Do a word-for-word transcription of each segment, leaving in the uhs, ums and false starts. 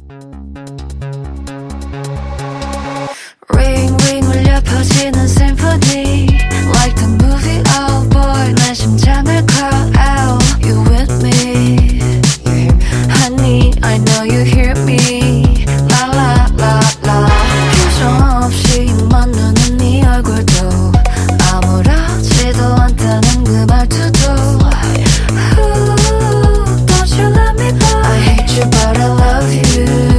Ring ring 울려 퍼지는 symphony Like the movie oh boy 내 심장을 call out You with me Honey I know you hear me La la la la 표정 없이 입만 누는 네 얼굴도 아무렇지도 않다는 그 말투도 Ooh, don't you let me go I hate you but I love you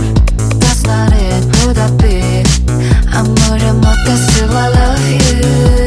Still I love you